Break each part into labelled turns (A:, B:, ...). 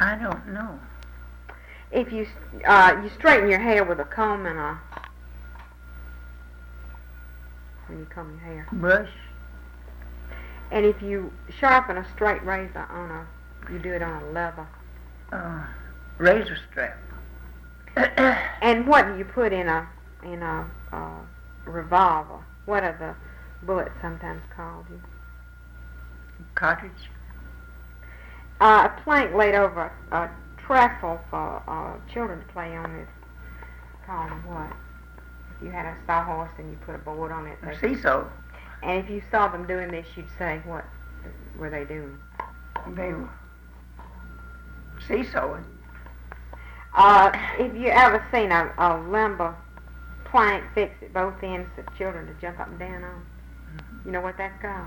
A: I don't know.
B: If you straighten your hair with a comb and when you comb your hair.
A: Brush.
B: And if you sharpen a straight razor you do it on a leather.
A: Razor strap.
B: And what do you put in a revolver? What are the bullets sometimes called?
A: Cartridge.
B: A plank laid over a trestle for children to play on is called what? If you had a sawhorse and you put a board on it.
A: A seesaw.
B: And if you saw them doing this, you'd say, what were they doing?
A: They were seesawing.
B: If you ever seen a lumber plank fixed at both ends for children to jump up and down on, you know what that's called?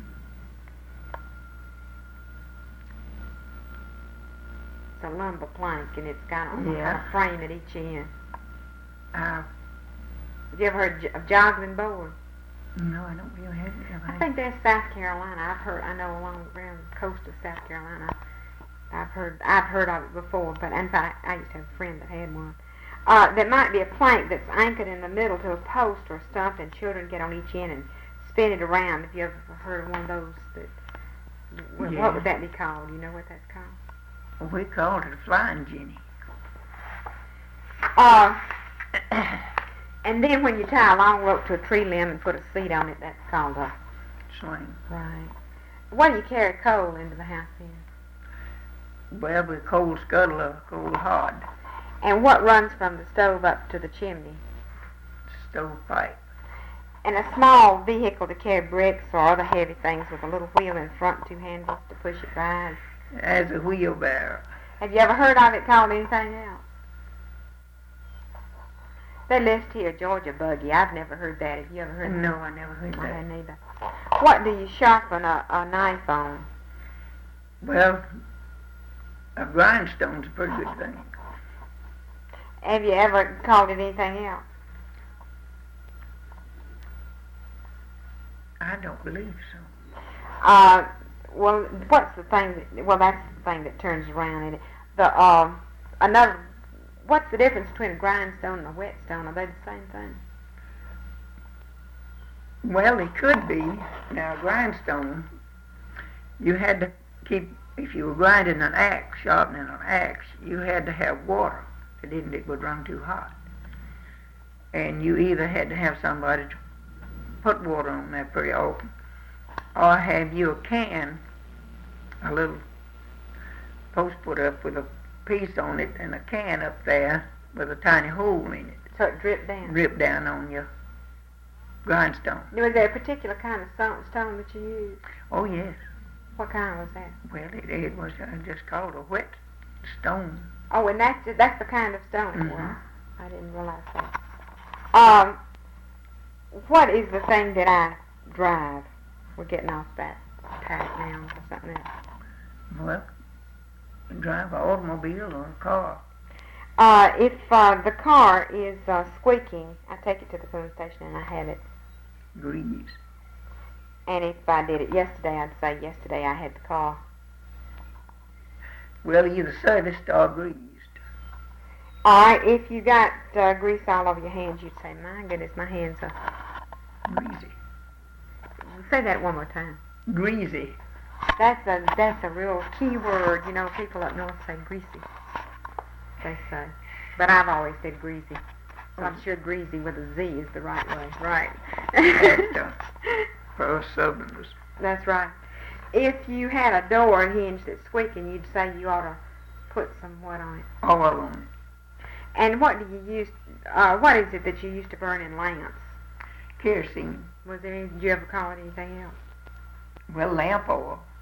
B: It's a lumber plank, and it's got a frame at each end. Have you ever heard of jogging board?
A: No, I don't really have it.
B: I think that's South Carolina. I know along around the coast of South Carolina. I've heard of it before, but in fact, I used to have a friend that had one. That might be a plank that's anchored in the middle to a post or a stump, and children get on each end and spin it around. Have you ever heard of one of those? What would that be called? You know what that's called?
A: Well, we called it a flying jenny.
B: And then when you tie a long rope to a tree limb and put a seat on it, that's called a
A: swing.
B: Right. What do you carry coal into the house in?
A: Well, with coal scuttle or coal hod.
B: And what runs from the stove up to the chimney?
A: Stovepipe.
B: And a small vehicle to carry bricks or other heavy things with a little wheel in front, 2 handles to push it by.
A: As a wheelbarrow.
B: Have you ever heard of it called anything else? They list here Georgia buggy. I've never heard that. Have you ever heard that?
A: No, I never heard that.
B: I hadn't either. What do you sharpen a knife on?
A: Well, a grindstone's a pretty good thing.
B: Have you ever called it anything else?
A: I don't believe so.
B: Well, what's the thing that's the thing that turns around in it. What's the difference between a grindstone and a whetstone? Are they the same thing?
A: Well, they could be. Now, a grindstone, you had to keep, if you were grinding an axe, sharpening an axe, you had to have water. It would run too hot. And you either had to have somebody to put water on there pretty often, or have you a can, a little post put up with a piece on it and a can up there with a tiny hole in it.
B: So it dripped down?
A: Dripped down on your grindstone.
B: Was there a particular kind of stone that you used?
A: Oh, yes.
B: What kind was that?
A: Well, it was just called a whetstone.
B: Oh, and that's the kind of stone it was. I didn't realize that. What is the thing that I drive? We're getting off that path now or something else.
A: Well, you drive an automobile or a car.
B: If the car is squeaking, I take it to the police station and I have it
A: greased.
B: And if I did it yesterday, I'd say yesterday I had the car.
A: Well, either serviced or greased.
B: If you got grease all over your hands, you'd say, my goodness, my hands are
A: greasy.
B: Say that one more time.
A: Greasy.
B: That's a real key word. You know, people up north say greasy. They say. But I've always said greasy. So I'm sure greasy with a Z is the right way. Right.
A: For us Southerners.
B: That's right. If you had a door hinge that's squeaking, you'd say you ought to put some what on it?
A: Oil on it.
B: And what do you use? What is it that you used to burn in lamps?
A: Kerosene.
B: Did you ever call it anything else?
A: Well, lamp oil.